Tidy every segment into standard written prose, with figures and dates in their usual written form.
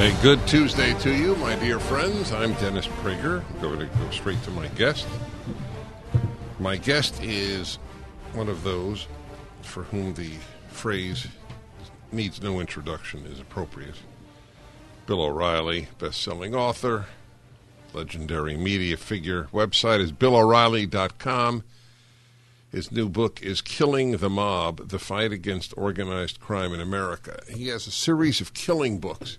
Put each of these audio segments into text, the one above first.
A good Tuesday to you, my dear friends. I'm Dennis Prager. I'm going to go straight to my guest. My guest is one of those for whom the phrase needs no introduction is appropriate. Bill O'Reilly, best-selling author, legendary media figure. Website is BillO'Reilly.com. His new book is Killing the Mob, The Fight Against Organized Crime in America. He has a series of killing books,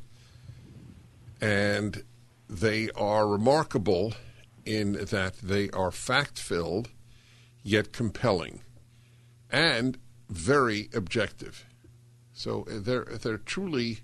and they are remarkable in that they are fact-filled, yet compelling, and very objective. So they're truly,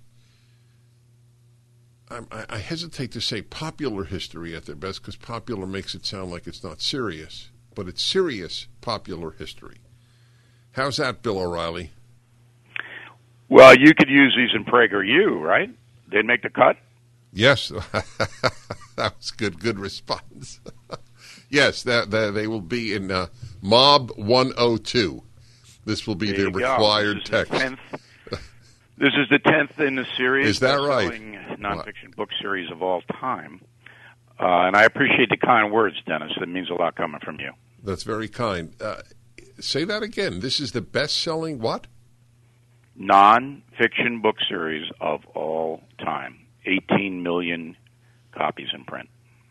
I hesitate to say popular history at their best, because popular makes it sound like it's not serious. But it's serious popular history. How's that, Bill O'Reilly? Well, you could use these in PragerU, right? They'd make the cut? Yes. That was good response. Yes, they will be in Mob 102. This will be their required text. This is the 10th in the series. Is that right? Nonfiction book series of all time. And I appreciate the kind words, Dennis. It means a lot coming from you. That's very kind. Say that again. This is the best-selling what? Non-fiction book series of all time. 18 million copies in print.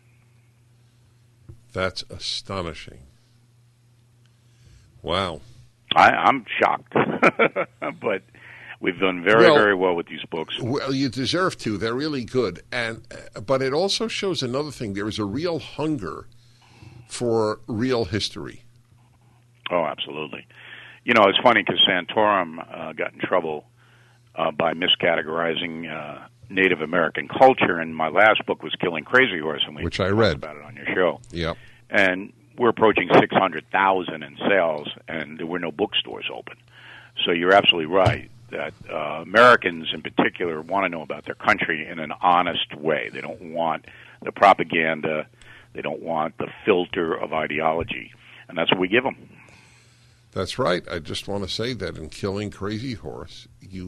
That's astonishing. Wow. I'm shocked. But we've done very well with these books. Well, you deserve to. They're really good. But it also shows another thing. There is a real hunger for real history. Oh, absolutely. You know, it's funny because Santorum got in trouble by miscategorizing Native American culture, and my last book was Killing Crazy Horse, and which I read about it on your show. Yep. And we're approaching 600,000 in sales, and there were no bookstores open. So you're absolutely right that Americans in particular want to know about their country in an honest way. They don't want the propaganda. They don't want the filter of ideology. And that's what we give them. That's right. I just want to say that in Killing Crazy Horse,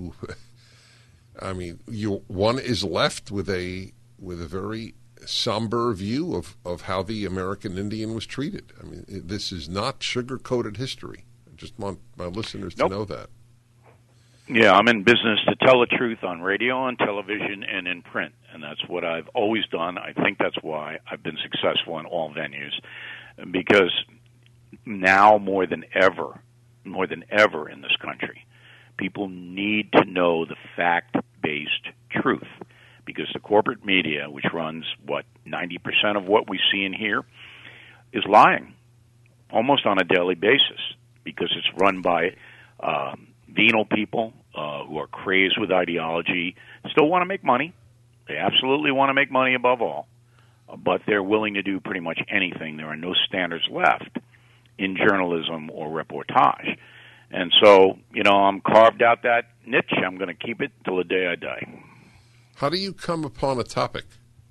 one is left with a very somber view of how the American Indian was treated. I mean, this is not sugar-coated history. I just want my listeners to know that. Yeah, I'm in business to tell the truth on radio, on television, and in print, and that's what I've always done. I think that's why I've been successful in all venues, because now more than ever in this country, people need to know the fact-based truth, because the corporate media, which runs, 90% of what we see and hear, is lying almost on a daily basis, because it's run by venal people who are crazed with ideology, still want to make money. They absolutely want to make money above all, but they're willing to do pretty much anything. There are no standards left in journalism or reportage. And so, I'm carved out that niche. I'm going to keep it till the day I die. How do you come upon a topic?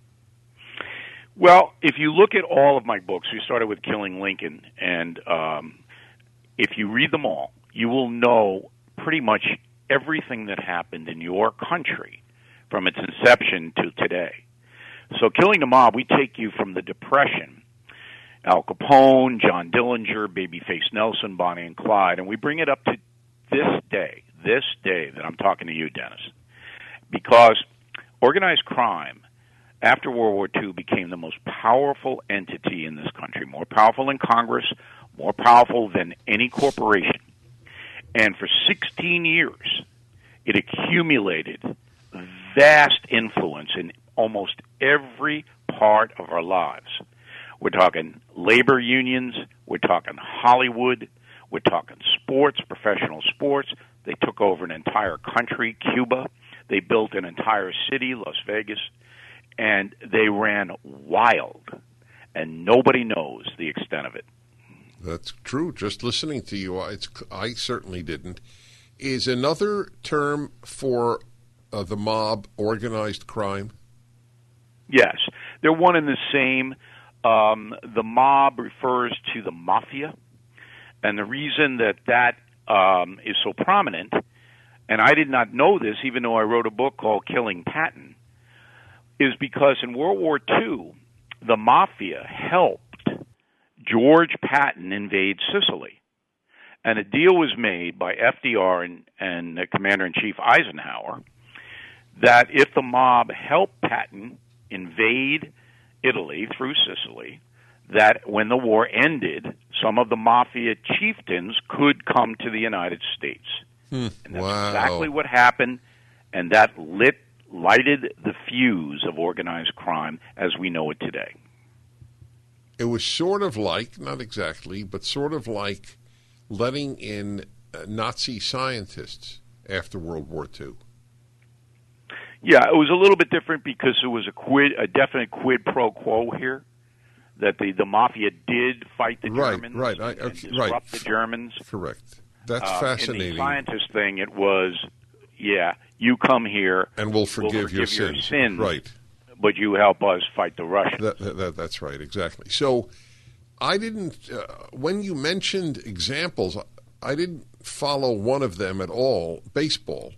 Well, if you look at all of my books, we started with Killing Lincoln, and if you read them all, you will know pretty much everything that happened in your country from its inception to today. So Killing the Mob, we take you from the Depression, Al Capone, John Dillinger, Babyface Nelson, Bonnie and Clyde, and we bring it up to this day that I'm talking to you, Dennis, because organized crime after World War II became the most powerful entity in this country, more powerful than Congress, more powerful than any corporation. And for 16 years, it accumulated vast influence in almost every part of our lives. We're talking labor unions, we're talking Hollywood, we're talking sports, professional sports. They took over an entire country, Cuba. They built an entire city, Las Vegas, and they ran wild, and nobody knows the extent of it. That's true. Just listening to you, I certainly didn't. Is another term for the mob organized crime? Yes. They're one and the same. The mob refers to the mafia, and the reason that is so prominent, and I did not know this even though I wrote a book called Killing Patton, is because in World War II, the Mafia helped George Patton invade Sicily. And a deal was made by FDR and Commander-in-Chief Eisenhower that if the mob helped Patton invade Italy through Sicily, that when the war ended, some of the Mafia chieftains could come to the United States. And that's exactly what happened, and that lighted the fuse of organized crime as we know it today. It was sort of like, not exactly, but sort of like letting in Nazi scientists after World War II. Yeah, it was a little bit different because there was a definite quid pro quo here, that the Mafia did fight the Germans and disrupt the Germans. Correct. That's fascinating. In the scientist thing, it was, you come here and we'll forgive your sins. Right. But you help us fight the Russians. That's right, exactly. So I didn't, when you mentioned examples, I didn't follow one of them at all. Baseball.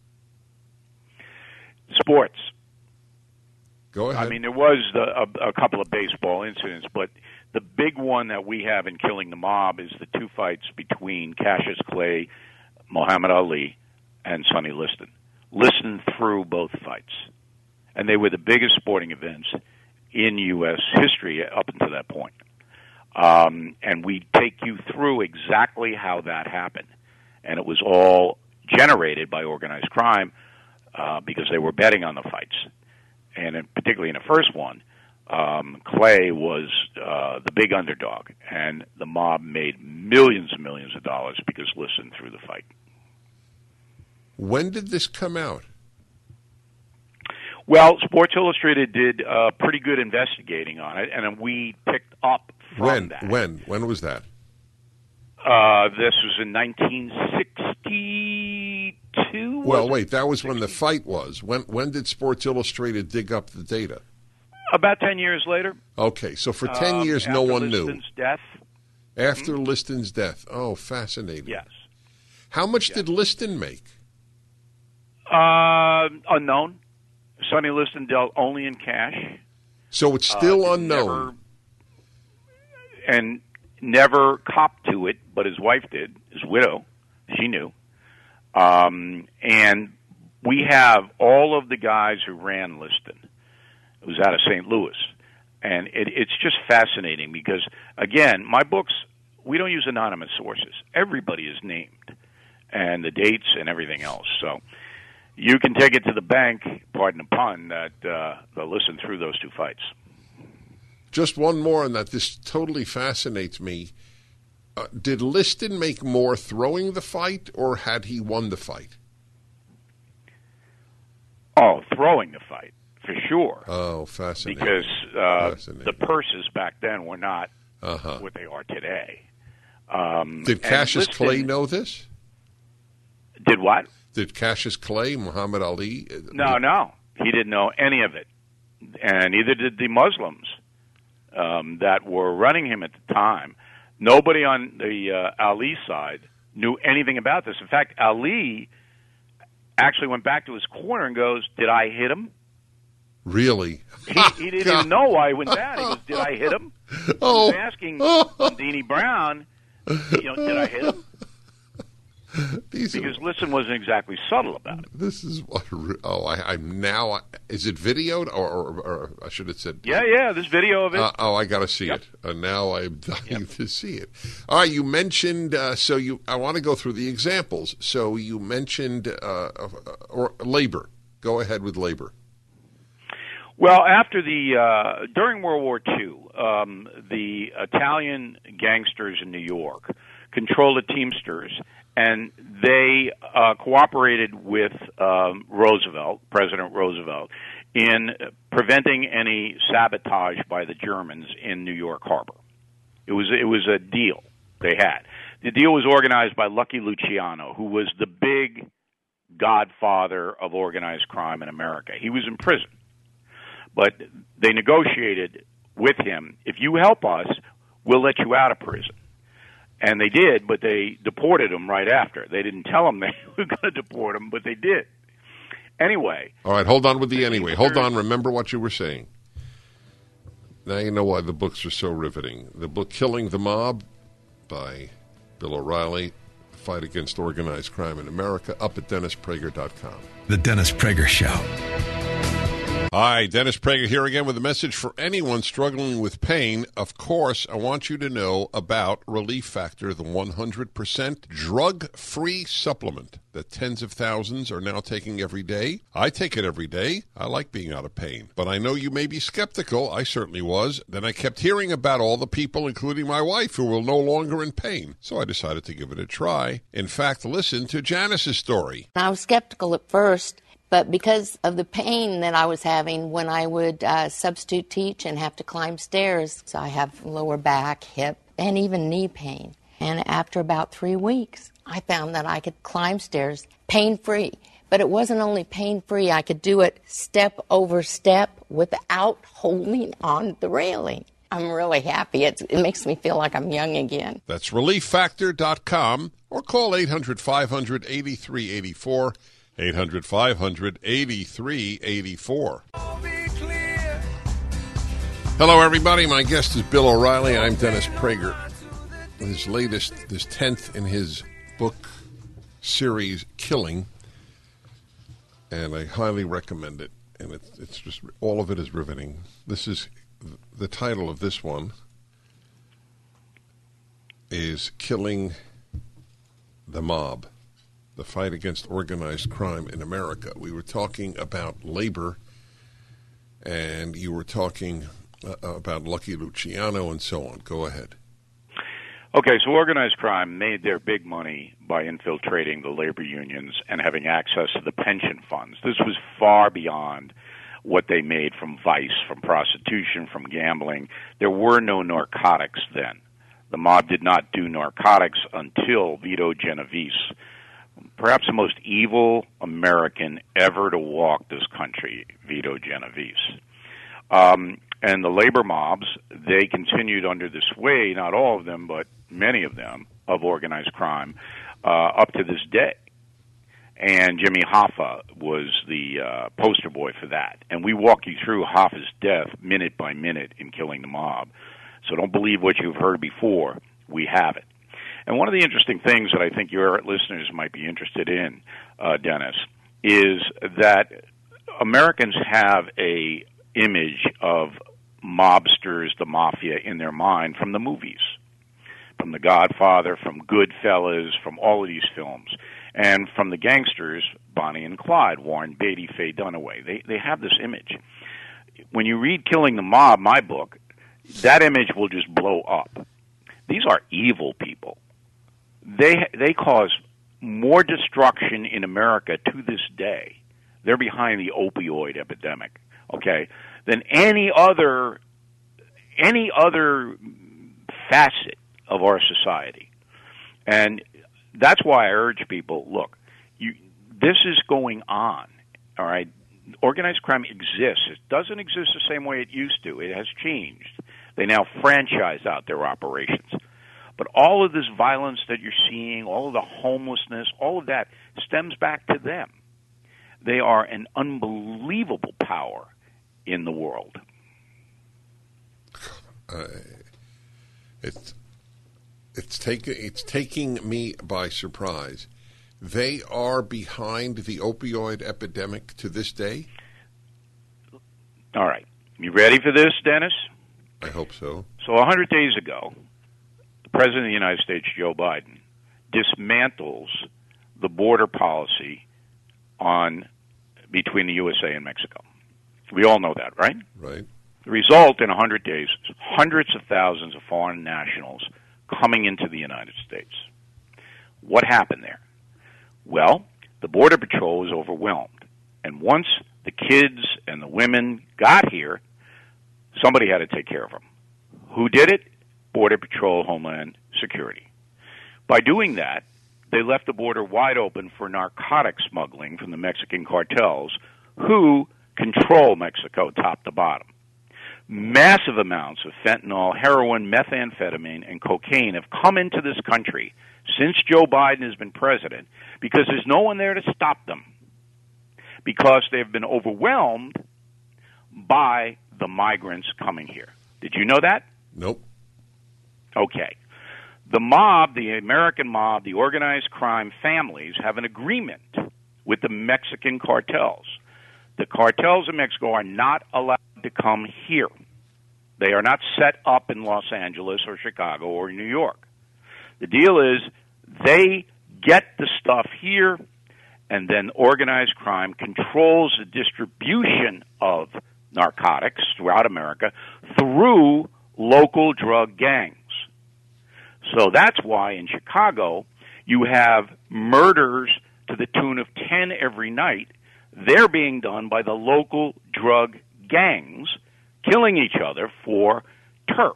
Sports. Go ahead. I mean, there was a couple of baseball incidents, but the big one that we have in killing the mob is the two fights between Cassius Clay, Muhammad Ali, and Sonny Liston. Liston threw both fights. And they were the biggest sporting events in U.S. history up until that point. And we take you through exactly how that happened. And it was all generated by organized crime because they were betting on the fights. And particularly in the first one, Clay was the big underdog. And the mob made millions and millions of dollars because Liston threw the fight. When did this come out? Well, Sports Illustrated did pretty good investigating on it, and we picked up from that. When was that? This was in 1962. Well, wait, that was when the fight was. When did Sports Illustrated dig up the data? About 10 years later. Okay, so for 10 years no one knew. After Liston's death. After Liston's death. Oh, fascinating. Yes. How much did Liston make? Unknown. Sonny Liston dealt only in cash. So it's still unknown. Never copped to it, but his wife did, his widow. She knew. And we have all of the guys who ran Liston. It was out of St. Louis. And it's just fascinating because, again, my books, we don't use anonymous sources. Everybody is named, and the dates and everything else. So you can take it to the bank, pardon the pun, that they'll listen through those two fights. Just one more on that. This totally fascinates me. Did Liston make more throwing the fight, or had he won the fight? Oh, throwing the fight, for sure. Oh, fascinating. Because the purses back then were not what they are today. Did Cassius Clay know this? Did what? Did Cassius Clay, Muhammad Ali? No. He didn't know any of it. And neither did the Muslims that were running him at the time. Nobody on the Ali side knew anything about this. In fact, Ali actually went back to his corner and goes, "Did I hit him?" Really? He didn't even know why he went down. He goes, "Did I hit him?" He was asking Deanie Brown, did I hit him? Because Liston wasn't exactly subtle about it. This is what. I'm now. Is it videoed or I should have said? Yeah. There's video of it. I got to see it. Now I'm dying to see it. All right, you mentioned. I want to go through the examples. So you mentioned or labor. Go ahead with labor. Well, after during World War II, the Italian gangsters in New York controlled the Teamsters. And they cooperated with President Roosevelt, in preventing any sabotage by the Germans in New York Harbor. It was a deal they had. The deal was organized by Lucky Luciano, who was the big godfather of organized crime in America. He was in prison, but they negotiated with him. If you help us, we'll let you out of prison. And they did, but they deported him right after. They didn't tell him they were going to deport him, but they did. Anyway. All right, hold on with the anyway. Hold on. Remember what you were saying. Now you know why the books are so riveting. The book Killing the Mob by Bill O'Reilly, Fight Against Organized Crime in America, up at DennisPrager.com. The Dennis Prager Show. Hi, Dennis Prager here again with a message for anyone struggling with pain. Of course, I want you to know about Relief Factor, the 100% drug-free supplement that tens of thousands are now taking every day. I take it every day. I like being out of pain. But I know you may be skeptical. I certainly was. Then I kept hearing about all the people, including my wife, who were no longer in pain. So I decided to give it a try. In fact, listen to Janice's story. I was skeptical at first. But because of the pain that I was having when I would substitute teach and have to climb stairs, so I have lower back, hip, and even knee pain. And after about 3 weeks, I found that I could climb stairs pain-free. But it wasn't only pain-free, I could do it step over step without holding on the railing. I'm really happy. It makes me feel like I'm young again. That's ReliefFactor.com or call 800-500-8384. 800-500-8384. Hello, everybody. My guest is Bill O'Reilly. I'm Dennis Prager. His latest, this 10th in his book series, Killing, and I highly recommend it. And it's just, all of it is riveting. This is, the title of this one is Killing the Mob. The Fight Against Organized Crime in America. We were talking about labor, and you were talking about Lucky Luciano and so on. Go ahead. Okay, so organized crime made their big money by infiltrating the labor unions and having access to the pension funds. This was far beyond what they made from vice, from prostitution, from gambling. There were no narcotics then. The mob did not do narcotics until Vito Genovese, perhaps the most evil American ever to walk this country, Vito Genovese. And the labor mobs, they continued under this way, not all of them, but many of them, of organized crime, up to this day. And Jimmy Hoffa was the poster boy for that. And we walk you through Hoffa's death minute by minute in Killing the Mob. So don't believe what you've heard before. We have it. And one of the interesting things that I think your listeners might be interested in, Dennis, is that Americans have a image of mobsters, the mafia, in their mind from the movies, from The Godfather, from Goodfellas, from all of these films, and from the gangsters, Bonnie and Clyde, Warren Beatty, Faye Dunaway. They have this image. When you read Killing the Mob, my book, that image will just blow up. These are evil people. They cause more destruction in America to this day. They're behind the opioid epidemic, okay, than any other facet of our society. And that's why I urge people, look, this is going on, all right? Organized crime exists. It doesn't exist the same way it used to. It has changed. They now franchise out their operations. But all of this violence that you're seeing, all of the homelessness, all of that stems back to them. They are an unbelievable power in the world. It's taking me by surprise. They are behind the opioid epidemic to this day? All right. You ready for this, Dennis? I hope so. So 100 days ago, the President of the United States, Joe Biden, dismantles the border policy between the USA and Mexico. We all know that, right? Right. The result in 100 days is hundreds of thousands of foreign nationals coming into the United States. What happened there? Well, the Border Patrol was overwhelmed. And once the kids and the women got here, somebody had to take care of them. Who did it? Border Patrol, Homeland Security. By doing that, they left the border wide open for narcotic smuggling from the Mexican cartels, who control Mexico top to bottom. Massive amounts of fentanyl, heroin, methamphetamine, and cocaine have come into this country since Joe Biden has been president because there's no one there to stop them. because they've been overwhelmed by the migrants coming here. Did you know that? Nope. Okay. The mob, the American mob, the organized crime families have an agreement with the Mexican cartels. The cartels in Mexico are not allowed to come here. They are not set up in Los Angeles or Chicago or New York. The deal is they get the stuff here, and then organized crime controls the distribution of narcotics throughout America through local drug gangs. So that's why in Chicago you have murders to the tune of 10 every night. They're being done by the local drug gangs killing each other for turf.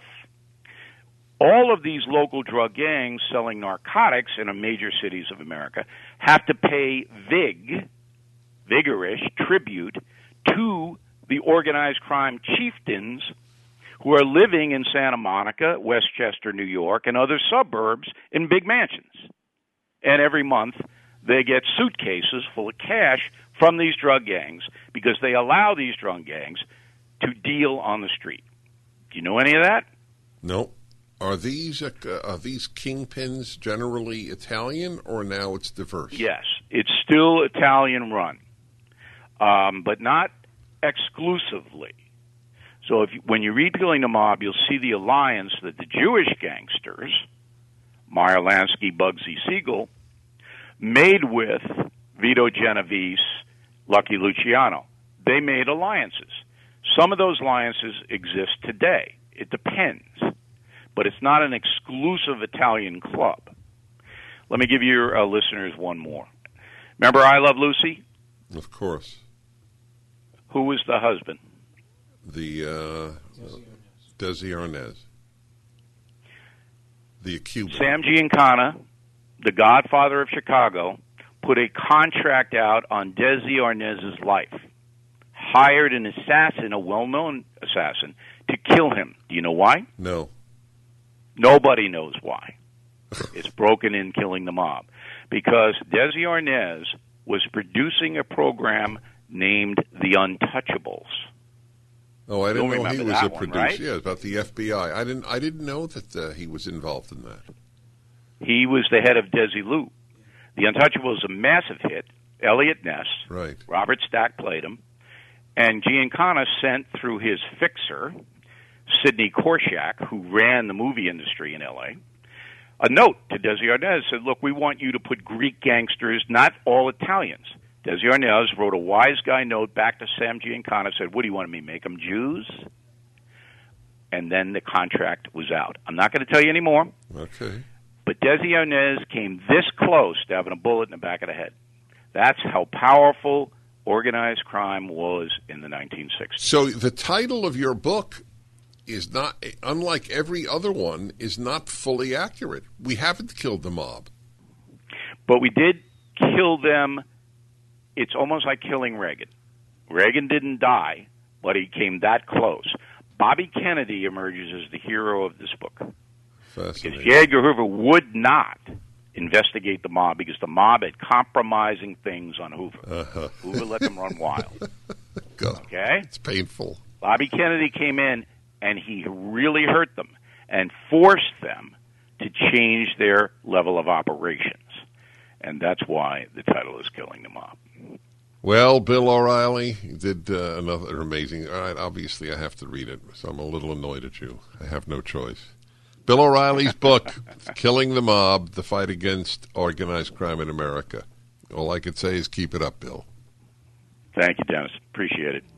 All of these local drug gangs selling narcotics in major cities of America have to pay vigorish tribute to the organized crime chieftains who are living in Santa Monica, Westchester, New York, and other suburbs in big mansions. And every month they get suitcases full of cash from these drug gangs because they allow these drug gangs to deal on the street. Do you know any of that? No. Are these kingpins generally Italian, or now it's diverse? Yes, it's still Italian run, but not exclusively. So when you read Killing the Mob, you'll see the alliance that the Jewish gangsters, Meyer Lansky, Bugsy Siegel, made with Vito Genovese, Lucky Luciano. They made alliances. Some of those alliances exist today. It depends. But it's not an exclusive Italian club. Let me give your listeners one more. Remember I Love Lucy? Of course. Who was the husband? The Desi Arnaz. The Cuban. Sam Giancana, the godfather of Chicago, put a contract out on Desi Arnaz's life. Hired an assassin, a well-known assassin, to kill him. Do you know why? No. Nobody knows why. It's broken in Killing the Mob. Because Desi Arnaz was producing a program named The Untouchables. Oh, I didn't know he was a producer. Right? Yeah, about the FBI. I didn't know that he was involved in that. He was the head of Desilu. The Untouchables was a massive hit. Elliot Ness, right. Robert Stack played him, and Giancana sent through his fixer, Sidney Korshak, who ran the movie industry in L.A., a note to Desi Arnaz. Said, look, we want you to put Greek gangsters, not all Italians. Desi Arnaz wrote a wise guy note back to Sam Giancana, said, what do you want me to make them Jews? And then the contract was out. I'm not going to tell you any more. Okay. But Desi Arnaz came this close to having a bullet in the back of the head. That's how powerful organized crime was in the 1960s. So the title of your book is not, unlike every other one, is not fully accurate. We haven't killed the mob. But we did kill them. It's almost like killing Reagan. Reagan didn't die, but he came that close. Bobby Kennedy emerges as the hero of this book. Fascinating. Because J. Edgar Hoover would not investigate the mob because the mob had compromising things on Hoover. Uh-huh. Hoover let them run wild. Okay? It's painful. Bobby Kennedy came in, and he really hurt them and forced them to change their level of operations. And that's why the title is Killing the Mob. Well, Bill O'Reilly did another amazing... All right, obviously I have to read it, so I'm a little annoyed at you. I have no choice. Bill O'Reilly's book, Killing the Mob, The Fight Against Organized Crime in America. All I could say is keep it up, Bill. Thank you, Dennis. Appreciate it.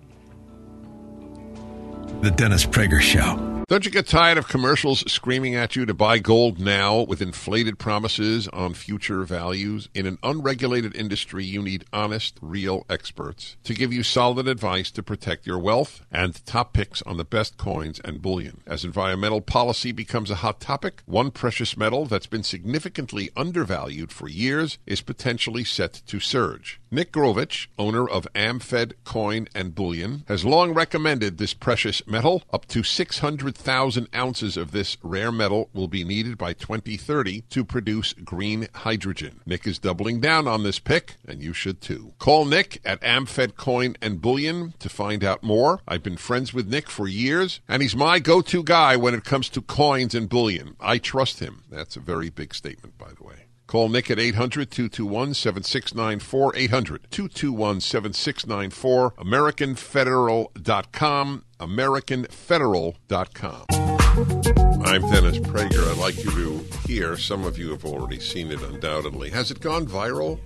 The Dennis Prager Show. Don't you get tired of commercials screaming at you to buy gold now with inflated promises on future values? In an unregulated industry, you need honest, real experts to give you solid advice to protect your wealth and top picks on the best coins and bullion. As environmental policy becomes a hot topic, one precious metal that's been significantly undervalued for years is potentially set to surge. Nick Grovich, owner of AmFed Coin and Bullion, has long recommended this precious metal up to $600,000 100,000 ounces of this rare metal will be needed by 2030 to produce green hydrogen. Nick is doubling down on this pick, and you should too. Call Nick at AmFed Coin and Bullion to find out more. I've been friends with Nick for years, and he's my go-to guy when it comes to coins and bullion. I trust him. That's a very big statement, by the way. Call Nick at 800-221-7694, 800-221-7694, AmericanFederal.com, AmericanFederal.com. I'm Dennis Prager. I'd like you to hear, some of you have already seen it undoubtedly. Has it gone viral?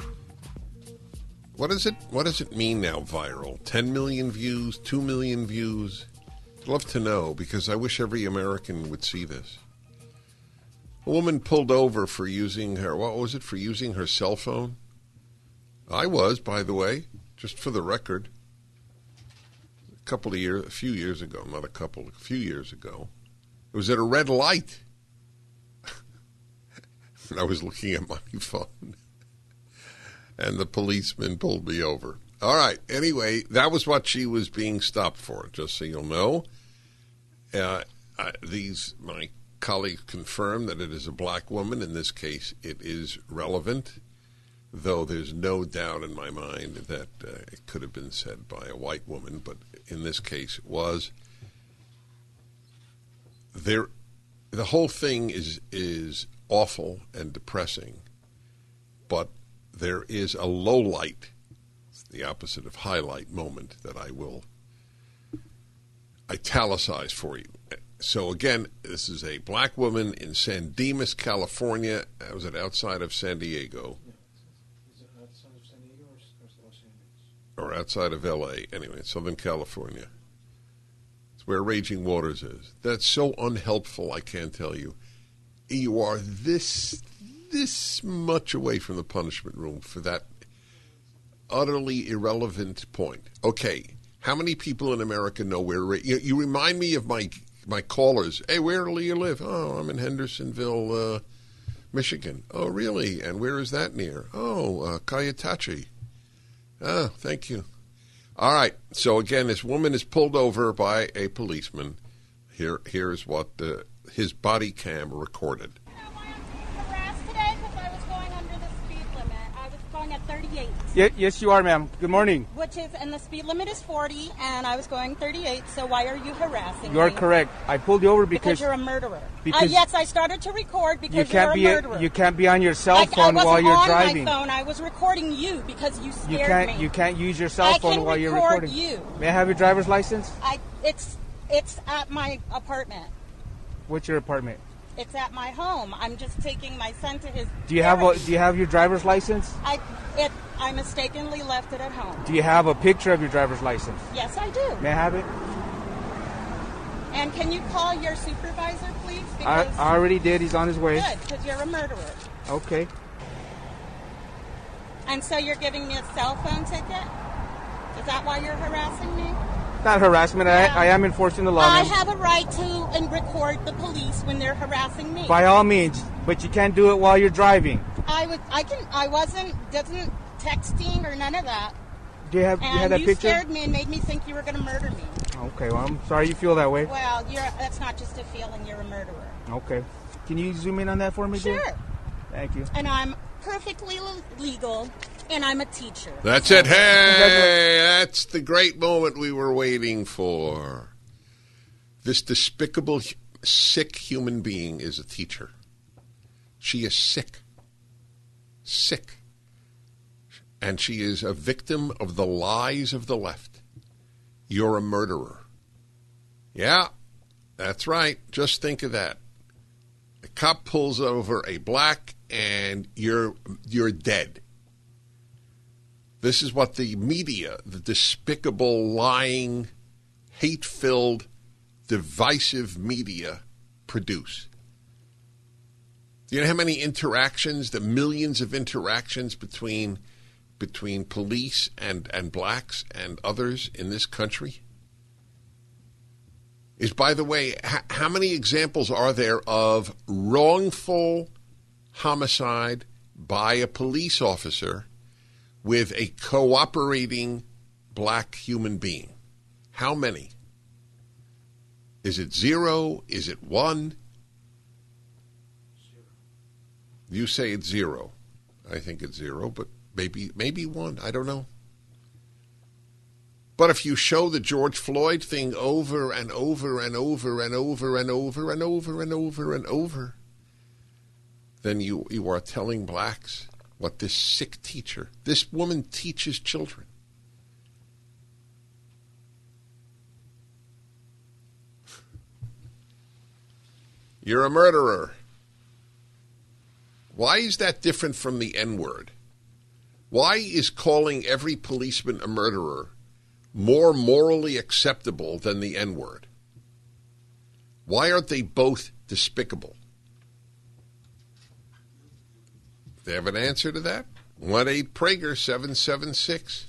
What does it mean now, viral? 10 million views, 2 million views? I'd love to know, because I wish every American would see this. A woman pulled over for using her cell phone? I was, by the way, just for the record. A few years ago. It was at a red light. And I was looking at my phone. And the policeman pulled me over. All right. Anyway, that was what she was being stopped for, just so you'll know. My colleagues confirm that it is a black woman. In this case, it is relevant, though there's no doubt in my mind that it could have been said by a white woman, but in this case it was. The whole thing is awful and depressing, but there is a low light, the opposite of highlight moment, that I will italicize for you. So again, this is a black woman in San Dimas, California. Was it outside of San Diego? Is it outside of San Diego or Los Angeles? Or outside of L.A. Anyway, in Southern California. It's where Raging Waters is. That's so unhelpful, I can't tell you. You are this much away from the punishment room for that utterly irrelevant point. Okay, how many people in America know where... You remind me of my callers. Hey, where do you live? Oh, I'm in Hendersonville, Michigan. Oh, really? And where is that near? Oh, Kayatachi. Oh, thank you. All right. So again, this woman is pulled over by a policeman. Here's what his body cam recorded. You know why I'm being harassed today? Because I was going under the speed limit. I was going at 38. Yes, you are, ma'am. Good morning. And the speed limit is 40, and I was going 38, so why are you harassing me? You are correct. I pulled you over Because you're a murderer. Because yes, I started to record because you're a murderer. You can't be on your cell phone while you're driving. I wasn't on my phone. I was recording you because you scared me. You can't use your cell phone while you're recording. I can record you. May I have your driver's license? It's at my apartment. What's your apartment? It's at my home. I'm just taking my son to his. Do you have your driver's license? I mistakenly left it at home. Do you have a picture of your driver's license? Yes, I do. May I have it? And can you call your supervisor, please? I already did. He's on his way. Good, because you're a murderer. Okay. And so you're giving me a cell phone ticket? Is that why you're harassing me? Not harassment. Yeah. I am enforcing the law. I have a right to record the police when they're harassing me. By all means, but you can't do it while you're driving. I wasn't texting or none of that. Do you have that picture? You scared me and made me think you were going to murder me. Okay, well, I'm sorry you feel that way. Well, that's not just a feeling. You're a murderer. Okay. Can you zoom in on that for me, Sure. Dear? Thank you. And I'm perfectly legal, and I'm a teacher. That's it. Hey, that's the great moment we were waiting for. This despicable, sick human being is a teacher. She is sick. Sick. And she is a victim of the lies of the left. You're a murderer. Yeah, that's right. Just think of that. A cop pulls over a black and you're dead. This is what the media, the despicable, lying, hate-filled, divisive media produce. Do you know how many interactions, the millions of interactions between police and blacks and others in this country? Is, by the way, how many examples are there of wrongful homicide by a police officer with a cooperating black human being? How many? Is it 0? Is it 1? You say it's 0. I think it's 0, but maybe 1. I don't know. But if you show the George Floyd thing over and over and over and over and over and over and over and over, then you are telling blacks what this sick teacher, this woman teaches children. You're a murderer. Why is that different from the N-word? Why is calling every policeman a murderer more morally acceptable than the N-word? Why aren't they both despicable? They have an answer to that? 1-8-PRAGER 776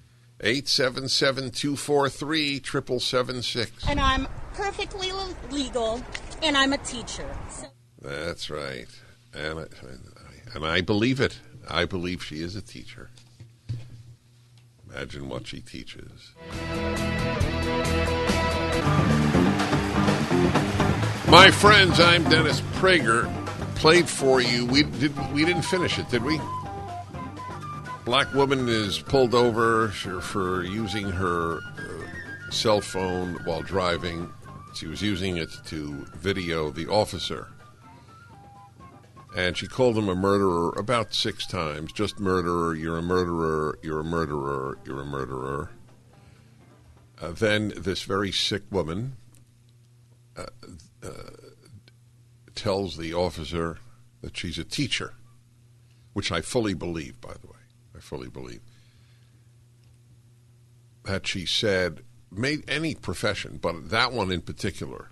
877-243-7776. And I'm perfectly legal, and I'm a teacher. So. That's right. And I believe it. I believe she is a teacher. Imagine what she teaches. My friends, I'm Dennis Prager. Played for you. We didn't finish it, did we? Black woman is pulled over for using her cell phone while driving. She was using it to video the officer. And she called him a murderer about 6 times. Just murderer, you're a murderer, you're a murderer, you're a murderer. Then this very sick woman tells the officer that she's a teacher, which I fully believe, by the way. I fully believe. That she said, made any profession, but that one in particular,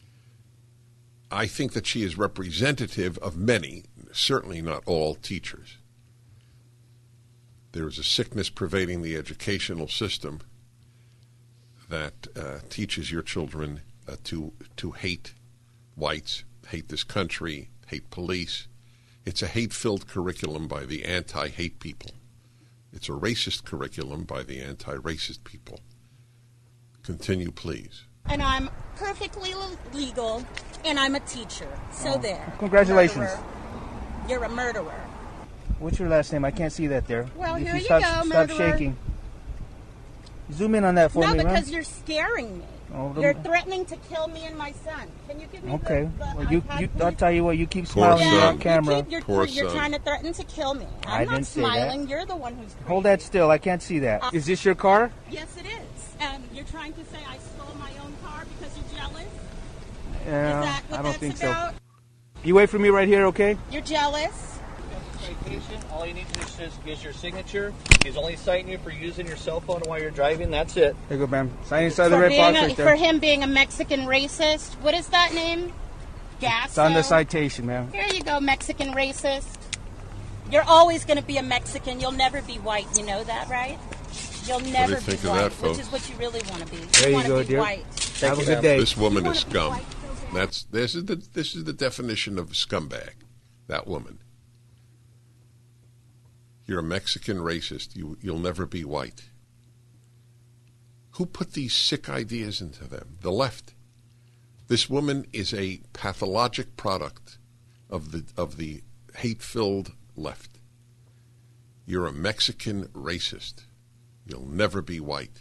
I think that she is representative of many, certainly not all, teachers. There is a sickness pervading the educational system that teaches your children to hate whites, hate this country, hate police. It's a hate-filled curriculum by the anti-hate people. It's a racist curriculum by the anti-racist people. Continue, please. And I'm perfectly legal, and I'm a teacher. So there. Congratulations. Murderer. You're a murderer. What's your last name? I can't see that there. Well, If here you stop, go, Stop murderer. shaking. Zoom in on that for No, me, because man. you're scaring me. Oh, You're threatening to kill me and my son. Can you give me Okay. the Well, iPad, I'll please? tell you what. You keep Poor smiling son. on camera. Poor You're son. trying to threaten to kill me. I I'm not didn't say that. smiling. You're the one who's crazy. Hold that still. I can't see that. Is this your car? Yes, it is. And you're trying to say I stole my own car because you're jealous? Yeah, Is that what I don't that's think about? so. You wait for me right here, okay? You're jealous? Citation, all you need to do is your signature. He's only citing you for using your cell phone while you're driving. That's it. Here you go, ma'am. Sign inside the For, red being box a, right for there. him being a Mexican racist. What is that name? Gasso? It's on the citation, ma'am. Here you go, Mexican racist. You're always going to be a Mexican. You'll never be white. You know that, right? You'll never be think of white, that, which folks? is what you really want to be. There you want go, to be dear. white. Have a you, good ma'am. day. This woman You is wanna be scum. white. This is the definition of a scumbag. That woman. You're a Mexican racist. You'll never be white. Who put these sick ideas into them? The left. This woman is a pathologic product of the hate-filled left. You're a Mexican racist. You'll never be white.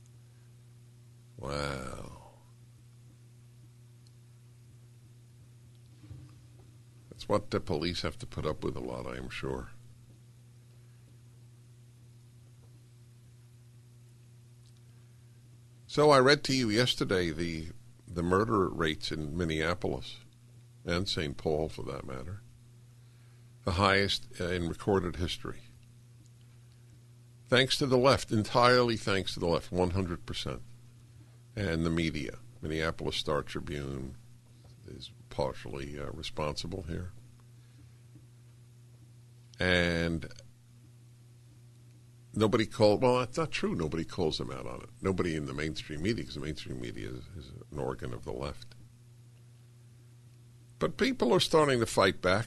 Wow. That's what the police have to put up with a lot, I am sure. So I read to you yesterday the murder rates in Minneapolis and St. Paul, for that matter, the highest in recorded history. Thanks to the left, entirely thanks to the left, 100%. And the media. Minneapolis Star-Tribune is partially responsible here. And nobody called, well, that's not true. Nobody calls them out on it. Nobody in the mainstream media, because the mainstream media is an organ of the left. But people are starting to fight back.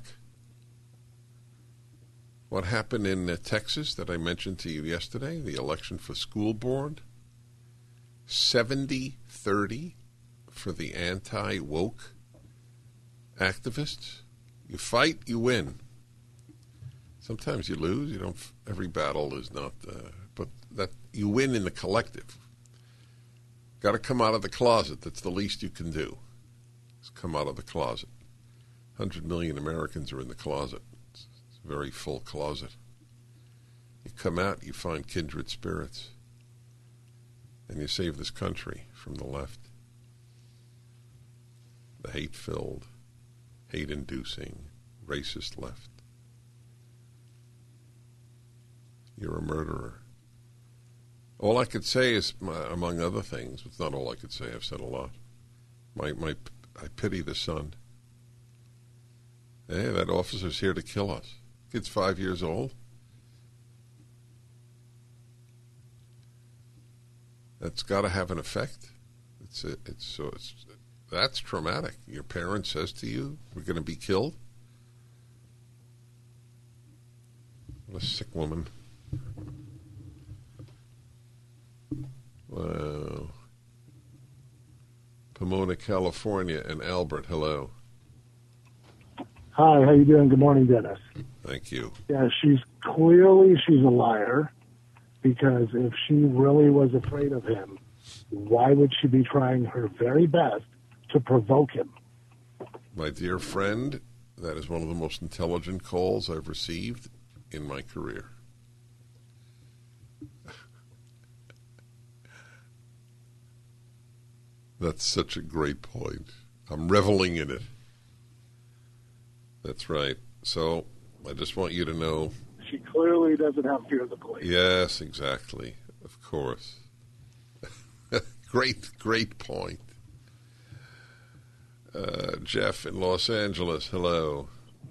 What happened in Texas that I mentioned to you yesterday, the election for school board, 70-30 for the anti-woke activists. You fight, you win. Sometimes you lose. You don't. Every battle is not. But that you win in the collective. Got to come out of the closet. That's the least you can do. Is come out of the closet. 100 million Americans are in the closet. It's a very full closet. You come out, you find kindred spirits, and you save this country from the left. The hate-filled, hate-inducing, racist left. You're a murderer. All I could say is, among other things, it's not all I could say, I've said a lot. I pity the son. Hey, that officer's here to kill us. Kid's 5 years old. That's got to have an effect. That's traumatic. Your parent says to you, "We're going to be killed." What a sick woman. Wow. Pomona, California, and Albert, hello. Hi, how you doing? Good morning, Dennis. Thank you. Yeah, she's a liar, because if she really was afraid of him, why would she be trying her very best to provoke him? My dear friend, that is one of the most intelligent calls I've received in my career. That's such a great point. I'm reveling in it. That's right. So I just want you to know. She clearly doesn't have fear of the police. Yes, exactly. Of course. Great point. Jeff in Los Angeles, hello.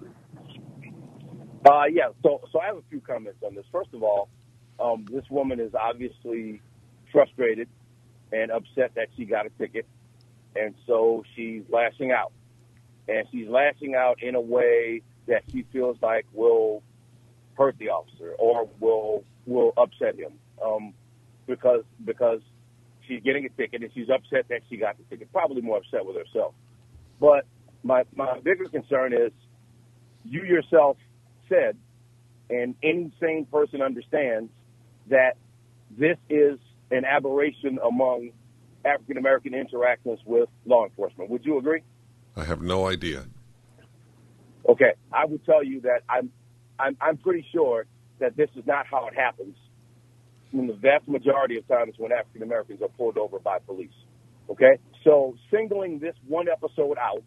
Yeah, so I have a few comments on this. First of all, this woman is obviously frustrated and upset that she got a ticket, and so she's lashing out. And she's lashing out in a way that she feels like will hurt the officer or will upset him because she's getting a ticket and she's upset that she got the ticket, probably more upset with herself. But my bigger concern is you yourself said, and any sane person understands, that this is an aberration among African-American interactions with law enforcement. Would you agree? I have no idea. Okay, I would tell you that I'm pretty sure that this is not how it happens in the vast majority of times when African Americans are pulled over by police. Okay, so singling this one episode out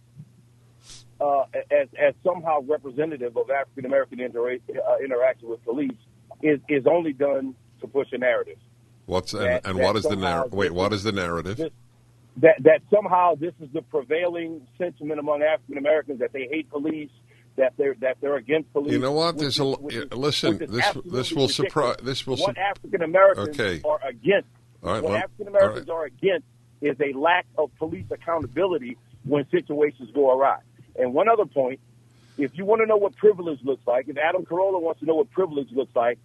as somehow representative of African American interaction with police is only done to push a narrative. What is the narrative? Wait, what is the narrative? That somehow this is the prevailing sentiment among African Americans, that they hate police, that they're against police. You know what? This will surprise. What African Americans are against. All right, what African Americans are against is a lack of police accountability when situations go awry. And one other point: if you want to know what privilege looks like, if Adam Carolla wants to know what privilege looks like,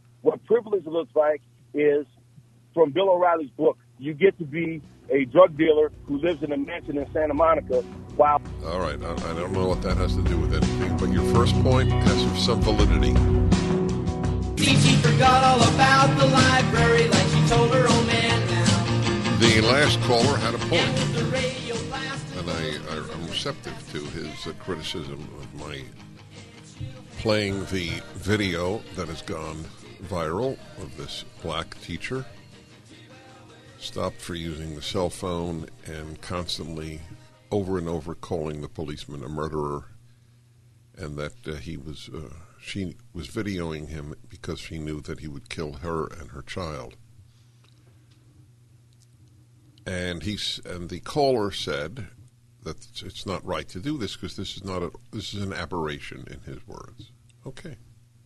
is from Bill O'Reilly's book. You get to be a drug dealer who lives in a mansion in Santa Monica while... All right, I don't know what that has to do with anything, but your first point has some validity. She forgot all about the library like she told her old man now. The last caller had a point, and I'm receptive to his criticism of my playing the video that has gone viral of this black teacher stopped for using the cell phone and constantly over and over calling the policeman a murderer, and that she was videoing him because she knew that he would kill her and her child. And the caller said that it's not right to do this because this is an aberration, in his words. Okay.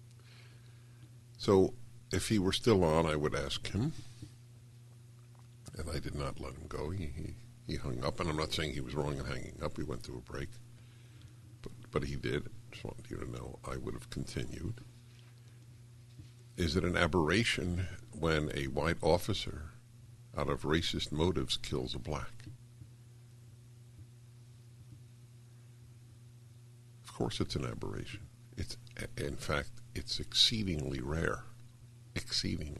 So if he were still on, I would ask him. And I did not let him go. He hung up, and I'm not saying he was wrong in hanging up. We went to a break. But he did. Just wanted you to know I would have continued. Is it an aberration when a white officer, out of racist motives, kills a black? course it's an aberration. In fact, it's exceedingly rare. Exceedingly.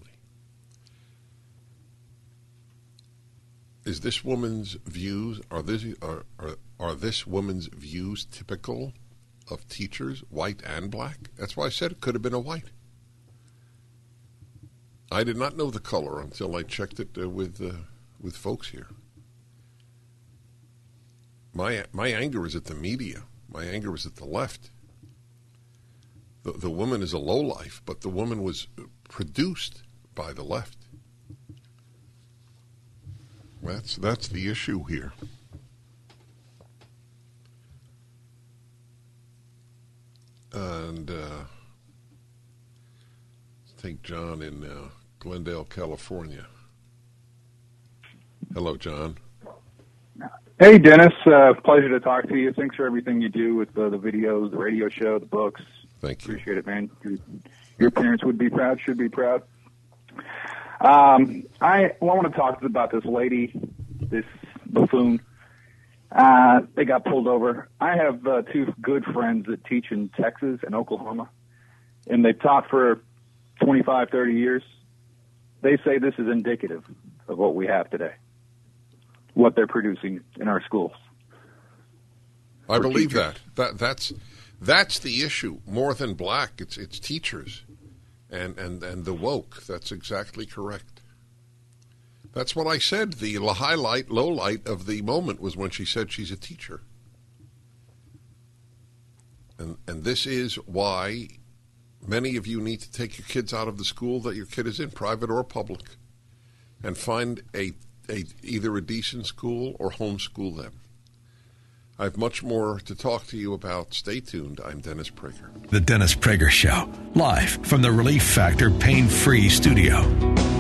Is this woman's views, are this woman's views typical of teachers, white and black? That's why I said it could have been a white. I did not know the color until I checked it with folks here. My anger is at the media. My anger is at the left. The woman is a lowlife, but the woman was produced by the left. That's the issue here. And let's take John in Glendale, California. Hello, John. Hey, Dennis. Pleasure to talk to you. Thanks for everything you do with the videos, the radio show, the books. Thank you. Appreciate it, man. Your parents would be proud, should be proud. I want to talk about this lady, this buffoon. They got pulled over. I have two good friends that teach in Texas and Oklahoma, and they've taught for 25, 30 years. They say this is indicative of what we have today, what they're producing in our schools. I believe teachers. That's the issue. More than black, it's teachers. And the woke, that's exactly correct. That's what I said. The highlight, low light of the moment was when she said she's a teacher. And this is why many of you need to take your kids out of the school that your kid is in, private or public, and find either a decent school or homeschool them. I have much more to talk to you about. Stay tuned. I'm Dennis Prager. The Dennis Prager Show, live from the Relief Factor Pain-Free Studio.